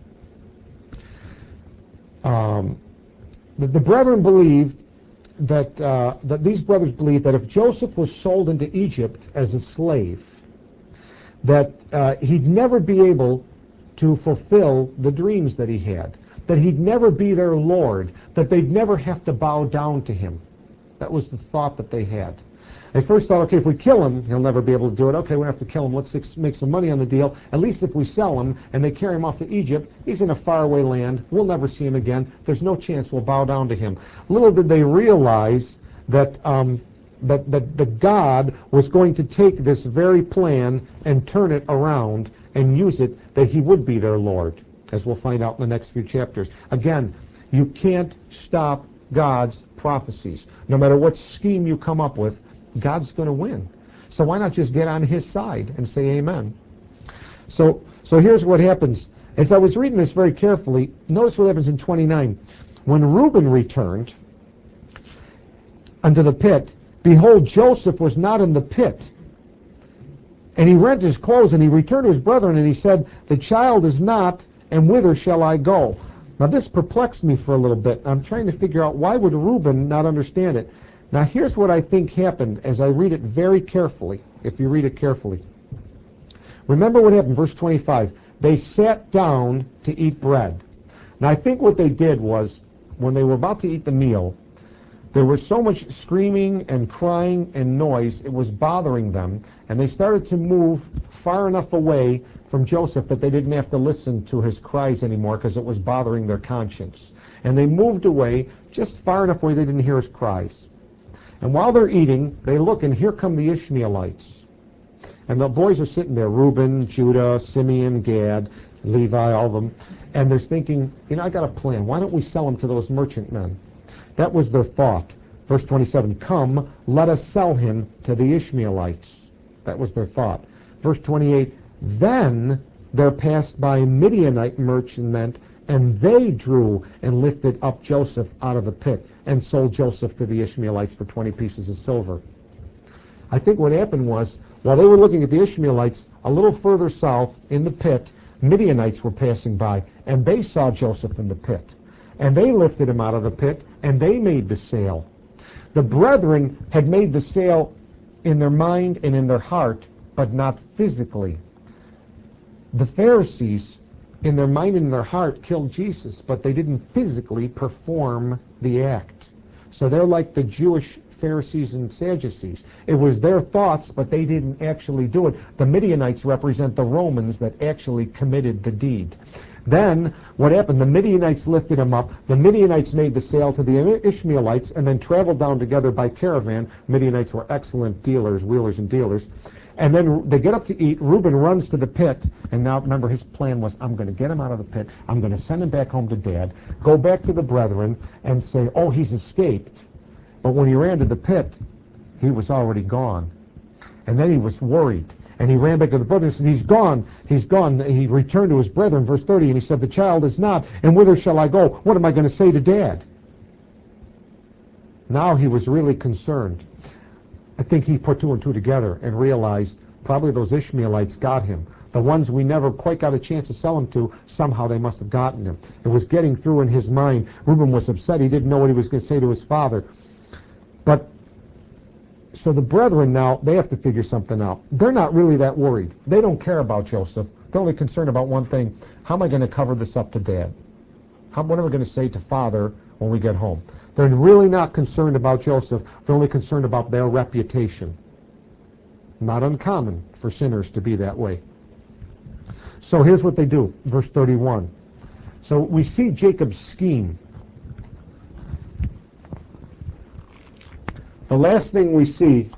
Um, the, the brethren believed that, uh, that these brothers believed that if Joseph was sold into Egypt as a slave, that uh, he'd never be able to fulfill the dreams that he had, that he'd never be their Lord, that they'd never have to bow down to him. That was the thought that they had. They first thought, okay, if we kill him, he'll never be able to do it. Okay, we don't have to kill him. Let's make some money on the deal. At least if we sell him and they carry him off to Egypt, he's in a faraway land. We'll never see him again. There's no chance we'll bow down to him. Little did they realize that um, that, that, that God was going to take this very plan and turn it around and use it that he would be their Lord, as we'll find out in the next few chapters. Again, you can't stop God's prophecies. No matter what scheme you come up with, God's going to win. So why not just get on his side and say amen? So, so here's what happens. As I was reading this very carefully, notice what happens in twenty-nine. When Reuben returned unto the pit, behold, Joseph was not in the pit. And he rent his clothes, and he returned to his brethren, and he said, the child is not, and whither shall I go? Now this perplexed me for a little bit. I'm trying to figure out, why would Reuben not understand it? Now here's what I think happened as I read it very carefully, if you read it carefully. Remember what happened, verse twenty-five. They sat down to eat bread. Now I think what they did was, when they were about to eat the meal, there was so much screaming and crying and noise, it was bothering them, and they started to move far enough away from Joseph that they didn't have to listen to his cries anymore because it was bothering their conscience. And they moved away just far enough away they didn't hear his cries. And while they're eating, they look, and here come the Ishmaelites. And the boys are sitting there, Reuben, Judah, Simeon, Gad, Levi, all of them. And they're thinking, you know, I got a plan. Why don't we sell him to those merchantmen? That was their thought. Verse twenty-seven, come, let us sell him to the Ishmaelites. That was their thought. Verse twenty-eight, then there passed by Midianite merchantmen, and they drew and lifted up Joseph out of the pit and sold Joseph to the Ishmaelites for twenty pieces of silver. I think what happened was, while they were looking at the Ishmaelites, a little further south in the pit, Midianites were passing by, and they saw Joseph in the pit. And they lifted him out of the pit, and they made the sale. The brethren had made the sale in their mind and in their heart, but not physically. The Pharisees, in their mind and in their heart, killed Jesus, but they didn't physically perform the act. So they're like the Jewish Pharisees and Sadducees. It was their thoughts, but they didn't actually do it. The Midianites represent the Romans that actually committed the deed. Then, what happened? The Midianites lifted him up. The Midianites made the sale to the Ishmaelites and then traveled down together by caravan. Midianites were excellent dealers, wheelers and dealers. And then they get up to eat. Reuben runs to the pit. And now, remember, his plan was, I'm going to get him out of the pit. I'm going to send him back home to Dad. Go back to the brethren and say, oh, he's escaped. But when he ran to the pit, he was already gone. And then he was worried. And he ran back to the brothers and said, he's gone, he's gone. He returned to his brethren, verse thirty, and he said, the child is not, and whither shall I go? What am I going to say to Dad? Now he was really concerned. I think he put two and two together and realized probably those Ishmaelites got him. The ones we never quite got a chance to sell him to, somehow they must have gotten him. It was getting through in his mind. Reuben was upset. He didn't know what he was going to say to his father. But so the brethren now, they have to figure something out. They're not really that worried. They don't care about Joseph. They're only concerned about one thing. How am I going to cover this up to Dad? How, what am I going to say to Father when we get home? They're really not concerned about Joseph. They're only concerned about their reputation. Not uncommon for sinners to be that way. So here's what they do. Verse thirty-one. So we see Jacob's scheme. The last thing we see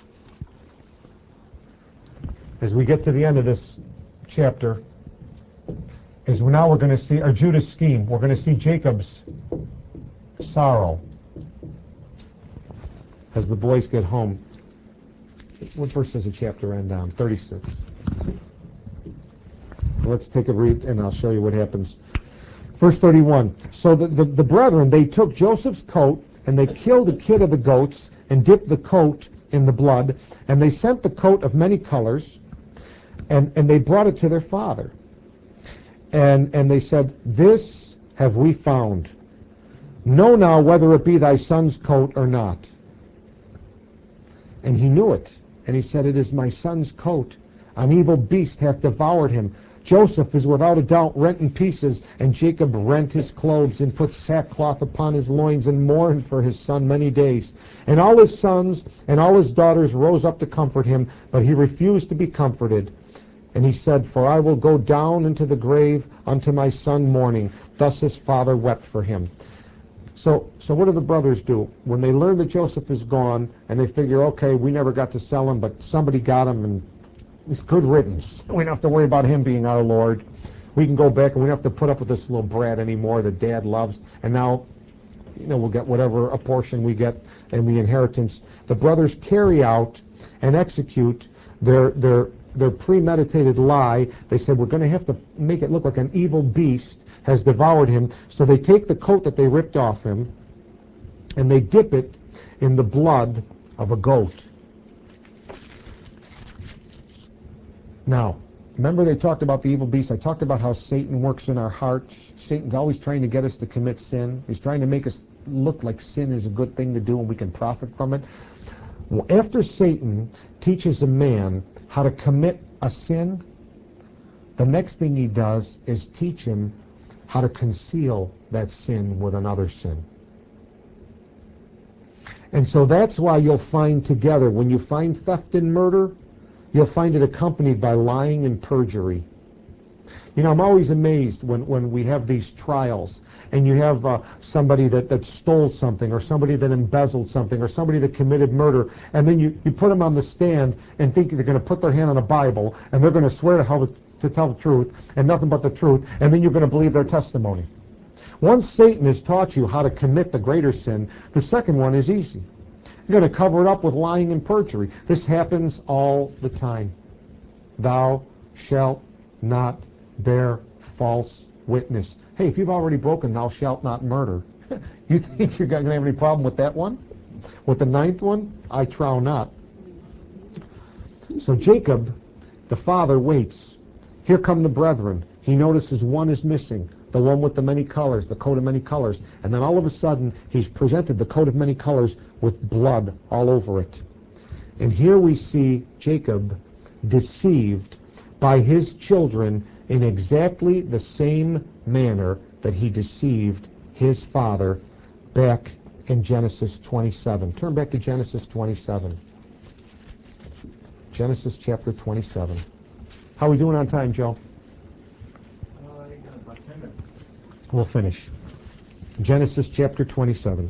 as we get to the end of this chapter is now we're going to see, or Judah's scheme, we're going to see Jacob's sorrow as the boys get home. What verse does the chapter end on? thirty-six. Let's take a read, and I'll show you what happens. Verse thirty-one. So the, the, the brethren, they took Joseph's coat, and they killed a kid of the goats, and dipped the coat in the blood, and they sent the coat of many colors, and, and they brought it to their father. And, and they said, this have we found. Know now whether it be thy son's coat or not. And he knew it. And he said, it is my son's coat. An evil beast hath devoured him. Joseph is without a doubt rent in pieces. And Jacob rent his clothes, and put sackcloth upon his loins, and mourned for his son many days. And all his sons and all his daughters rose up to comfort him, but he refused to be comforted. And he said, for I will go down into the grave unto my son mourning. Thus his father wept for him. So, so what do the brothers do? When they learn that Joseph is gone, and they figure, okay, we never got to sell him, but somebody got him, and it's good riddance. We don't have to worry about him being our Lord. We can go back, and we don't have to put up with this little brat anymore that Dad loves. And now, you know, we'll get whatever a portion we get in the inheritance. The brothers carry out and execute their their their premeditated lie. They said, we're going to have to make it look like an evil beast has devoured him. So they take the coat that they ripped off him, and they dip it in the blood of a goat. Now, remember they talked about the evil beast. I talked about how Satan works in our hearts. Satan's always trying to get us to commit sin. He's trying to make us look like sin is a good thing to do and we can profit from it. Well, after Satan teaches a man how to commit a sin, the next thing he does is teach him how to conceal that sin with another sin. And so that's why you'll find together, when you find theft and murder, you'll find it accompanied by lying and perjury. You know, I'm always amazed when, when we have these trials, and you have uh, somebody that, that stole something, or somebody that embezzled something, or somebody that committed murder, and then you, you put them on the stand and think they're going to put their hand on a Bible, and they're going to swear to, how the, to tell the truth, and nothing but the truth, and then you're going to believe their testimony. Once Satan has taught you how to commit the greater sin, the second one is easy. You're going to cover it up with lying and perjury. This happens all the time. Thou shalt not bear false witness. Hey, if you've already broken thou shalt not murder, you think you're going to have any problem with that one? With the ninth one? I trow not. So Jacob, the father, waits. Here come the brethren. He notices one is missing, the one with the many colors, the coat of many colors. And then all of a sudden, he's presented the coat of many colors with blood all over it. And here we see Jacob deceived by his children in exactly the same manner that he deceived his father back in Genesis twenty-seven. Turn back to Genesis twenty-seven. Genesis chapter twenty-seven. How are we doing on time, Joe?
Uh, you got about ten minutes.
We'll finish. Genesis chapter twenty-seven.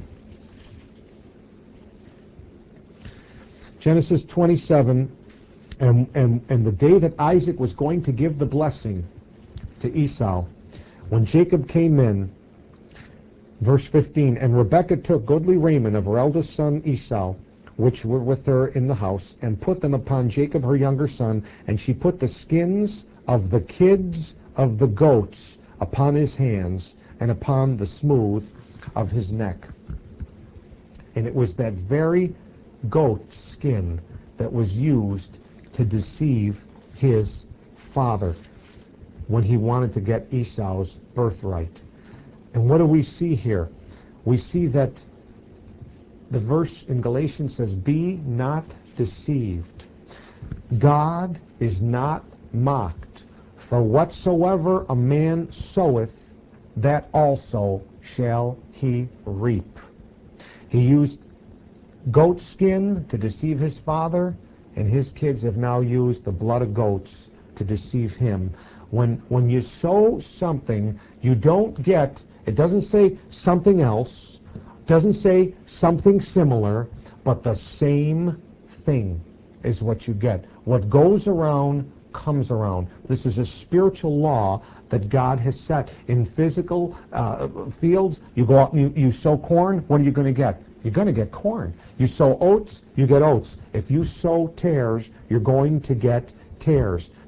Genesis twenty-seven, and, and, and the day that Isaac was going to give the blessing to Esau, when Jacob came in, verse fifteen, and Rebekah took goodly raiment of her eldest son Esau, which were with her in the house, and put them upon Jacob her younger son, and she put the skins of the kids of the goats upon his hands, and upon the smooth of his neck. And it was that very goat skin that was used to deceive his father when he wanted to get Esau's birthright. And what do we see here? We see that the verse in Galatians says, be not deceived. God is not mocked. For whatsoever a man soweth, that also shall he reap. He used goat skin to deceive his father, and his kids have now used the blood of goats to deceive him. When, when you sow something, you don't get, it doesn't say something else, doesn't say something similar, but the same thing is what you get. What goes around comes around. This is a spiritual law that God has set. In physical uh, fields, you go out and you, you sow corn, what are you going to get? You're going to get corn. You sow oats, you get oats. If you sow tares, you're going to get tares.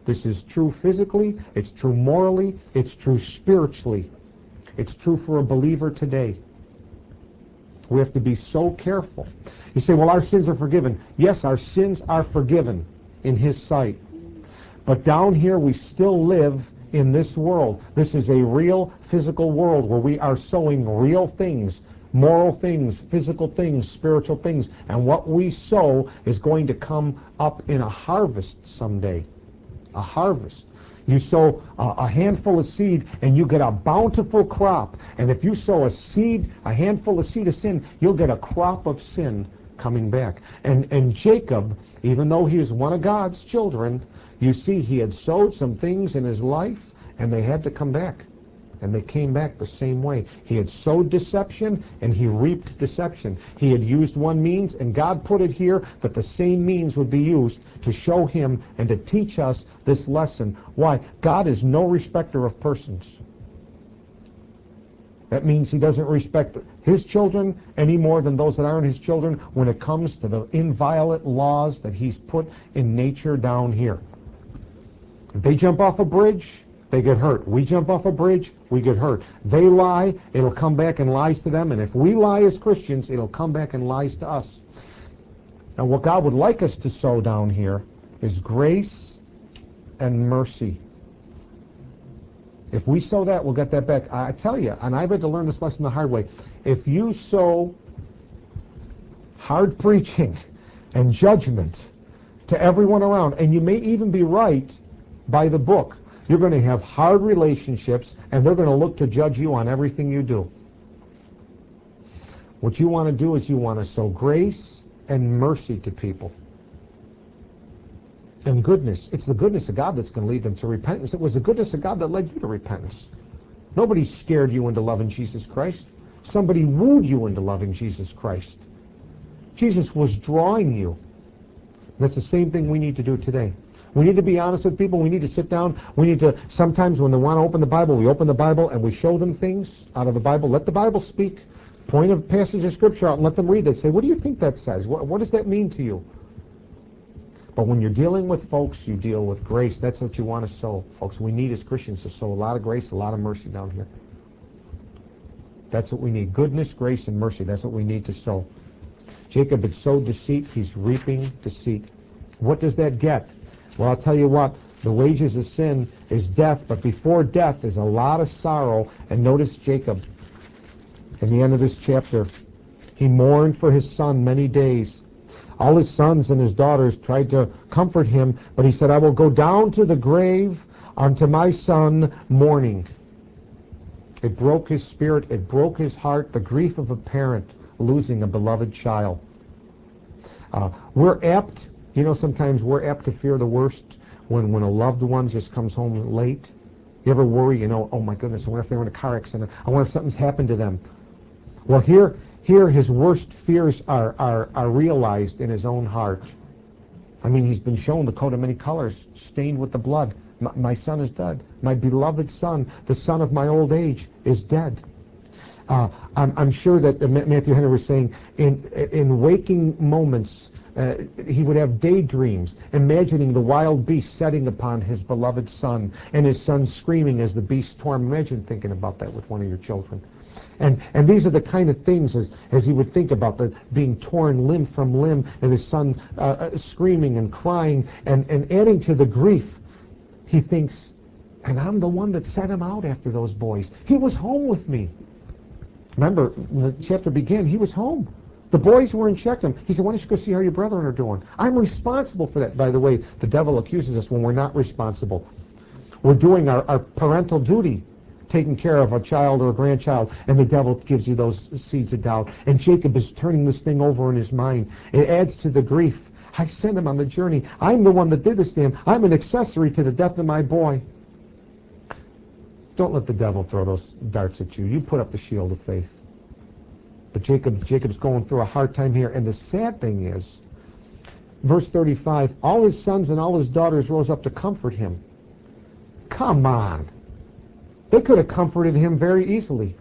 This is true physically, it's true morally, it's true spiritually. It's true for a believer today. We have to be so careful. You say, well, our sins are forgiven. Yes, our sins are forgiven in His sight. But down here we still live in this world. This is a real physical world where we are sowing real things, moral things, physical things, spiritual things. And what we sow is going to come up in a harvest someday. A harvest. You sow a, a handful of seed and you get a bountiful crop. And if you sow a seed, a handful of seed of sin, you'll get a crop of sin coming back. And, and Jacob, even though he was one of God's children, you see he had sowed some things in his life and they had to come back. And they came back the same way. He had sowed deception and he reaped deception. He had used one means and God put it here that the same means would be used to show him and to teach us this lesson. Why? God is no respecter of persons. That means He doesn't respect His children any more than those that aren't His children when it comes to the inviolate laws that He's put in nature down here. If they jump off a bridge, they get hurt. We jump off a bridge, we get hurt. They lie, it'll come back and lies to them. And if we lie as Christians, it'll come back and lies to us. Now what God would like us to sow down here is grace and mercy. If we sow that, we'll get that back. I tell you, and I've had to learn this lesson the hard way, if you sow hard preaching and judgment to everyone around, and you may even be right by the book, you're going to have hard relationships, and they're going to look to judge you on everything you do. What you want to do is you want to sow grace and mercy to people. And goodness. It's the goodness of God that's going to lead them to repentance. It was the goodness of God that led you to repentance. Nobody scared you into loving Jesus Christ. Somebody wooed you into loving Jesus Christ. Jesus was drawing you. That's the same thing we need to do today. We need to be honest with people. We need to sit down. We need to, sometimes when they want to open the Bible, we open the Bible and we show them things out of the Bible. Let the Bible speak. Point a passage of Scripture out and let them read that. Say, what do you think that says? What, what does that mean to you? But when you're dealing with folks, you deal with grace. That's what you want to sow, folks. We need as Christians to sow a lot of grace, a lot of mercy down here. That's what we need. Goodness, grace, and mercy. That's what we need to sow. Jacob had sowed deceit. He's reaping deceit. What does that get? Well, I'll tell you what. The wages of sin is death, but before death is a lot of sorrow. And notice Jacob, in the end of this chapter, he mourned for his son many days. All his sons and his daughters tried to comfort him, but he said, I will go down to the grave unto my son mourning. It broke his spirit. It broke his heart. The grief of a parent losing a beloved child. Uh, we're apt, you know, sometimes we're apt to fear the worst when, when a loved one just comes home late. You ever worry, you know, oh my goodness, I wonder if they were in a car accident. I wonder if something's happened to them. Well, here, here his worst fears are, are, are realized in his own heart. I mean, he's been shown the coat of many colors, stained with the blood. My, my son is dead. My beloved son, the son of my old age, is dead. Uh, I'm, I'm sure that uh, Matthew Henry was saying, in, in waking moments, uh, he would have daydreams, imagining the wild beast setting upon his beloved son, and his son screaming as the beast tore him. Imagine thinking about that with one of your children. And and these are the kind of things as, as he would think about, the being torn limb from limb, and his son uh, uh, screaming and crying, and, and adding to the grief, he thinks, and I'm the one that set him out after those boys. He was home with me. Remember, when the chapter began, he was home. The boys were in Shechem. He said, why don't you go see how your brethren are doing? I'm responsible for that. By the way, the devil accuses us when we're not responsible. We're doing our, our parental duty, taking care of a child or a grandchild, and the devil gives you those seeds of doubt. And Jacob is turning this thing over in his mind. It adds to the grief. I sent him on the journey. I'm the one that did this to him. I'm an accessory to the death of my boy. Don't let the devil throw those darts at you. You put up the shield of faith. But Jacob, Jacob's going through a hard time here. And the sad thing is, verse thirty-five, all his sons and all his daughters rose up to comfort him. Come on. They could have comforted him very easily.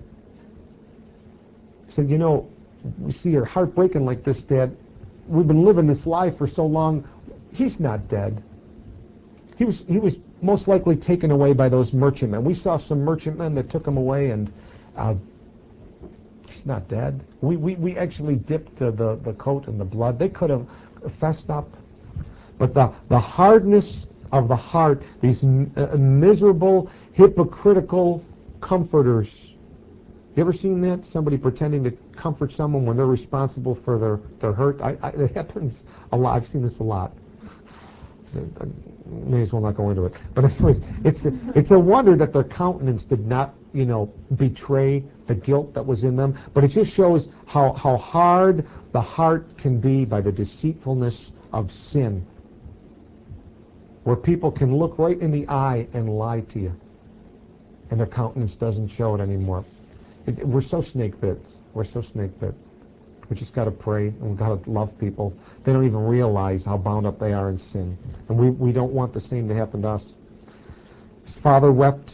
He said, you know, we see your heart breaking like this, Dad. We've been living this life for so long. He's not dead. he was he was most likely taken away by those merchantmen. We saw some merchantmen that took him away, and uh, he's not dead. We, we, we actually dipped uh, the, the coat in the blood. They could have fessed up. But the, the hardness of the heart, these m- uh, miserable, hypocritical comforters. You ever seen that? Somebody pretending to comfort someone when they're responsible for their, their hurt? I, I, it happens a lot. I've seen this a lot. May as well not go into it. But anyways, it's a, it's a wonder that their countenance did not, you know, betray the guilt that was in them. But it just shows how, how hard the heart can be by the deceitfulness of sin, where people can look right in the eye and lie to you, and their countenance doesn't show it anymore. It, we're so snake bit. We're so snake bit. We just got to pray, and we've got to love people. They don't even realize how bound up they are in sin. And we, we don't want the same to happen to us. His father wept.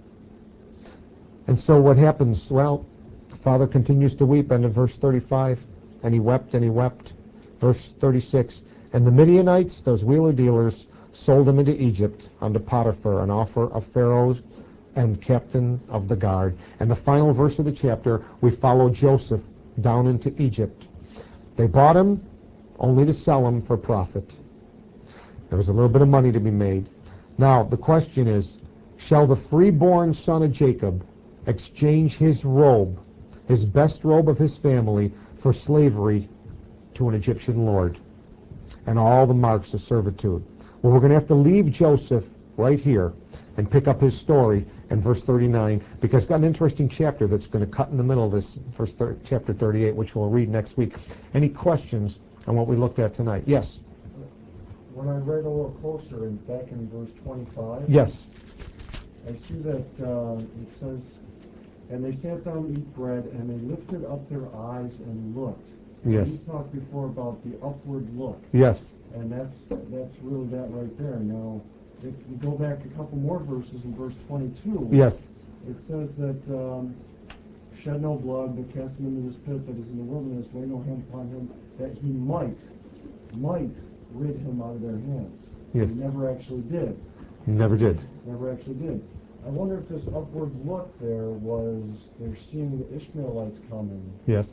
And so what happens? Well, the father continues to weep, and in verse thirty-five, and he wept and he wept. Verse thirty-six, and the Midianites, those wheeler dealers, sold him into Egypt unto Potiphar, an offer of Pharaoh and captain of the guard. And the final verse of the chapter, we follow Joseph down into Egypt. They bought him only to sell him for profit. There was a little bit of money to be made. Now, the question is, shall the freeborn son of Jacob exchange his robe, his best robe of his family, for slavery to an Egyptian lord and all the marks of servitude? Well, we're going to have to leave Joseph right here and pick up his story in verse thirty-nine, because it's got an interesting chapter that's going to cut in the middle of this, verse thir- chapter thirty-eight, which we'll read next week. Any questions on what we looked at tonight? Yes?
When I read a little closer, and back in verse twenty-five,
Yes.
I see that uh, it says, and they sat down to eat bread, and they lifted up their eyes and looked.
Yes.
We talked before about the upward look.
Yes.
And that's that's really that right there. Now, if you go back a couple more verses in verse twenty-two,
Yes.
it says that um, shed no blood, but cast him into this pit that is in the wilderness, lay no hand upon him, that he might, might rid him out of their hands.
Yes.
He never actually did.
Never did.
Never actually did. I wonder if this upward look there was, they're seeing the Ishmaelites coming.
Yes.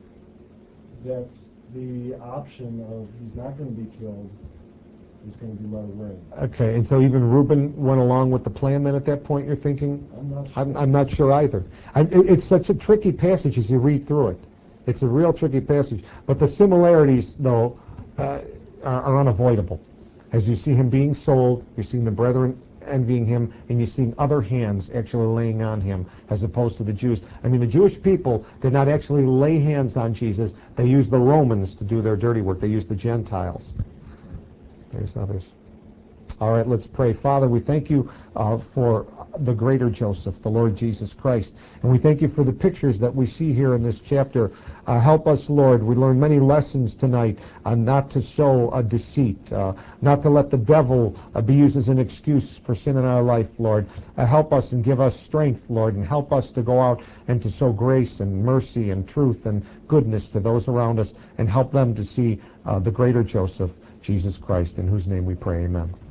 That's the option of he's not going to be killed, he's going to be led away.
Okay, and so even Reuben went along with the plan then at that point, you're thinking?
I'm not sure.
I'm, I'm not sure either. I, it, it's such a tricky passage as you read through it. It's a real tricky passage. But the similarities, though, uh, are, are unavoidable. As you see him being sold, you're seeing the brethren envying him, and you're seeing other hands actually laying on him, as opposed to the Jews. I mean, the Jewish people did not actually lay hands on Jesus. They used the Romans to do their dirty work. They used the Gentiles. There's others. All right, let's pray. Father, we thank you uh, for the greater Joseph, the Lord Jesus Christ. And we thank you for the pictures that we see here in this chapter. Uh, help us, Lord. We learned many lessons tonight on not to sow a deceit, uh, not to let the devil uh, be used as an excuse for sin in our life, Lord. Uh, help us and give us strength, Lord, and help us to go out and to sow grace and mercy and truth and goodness to those around us, and help them to see uh, the greater Joseph, Jesus Christ, in whose name we pray. Amen.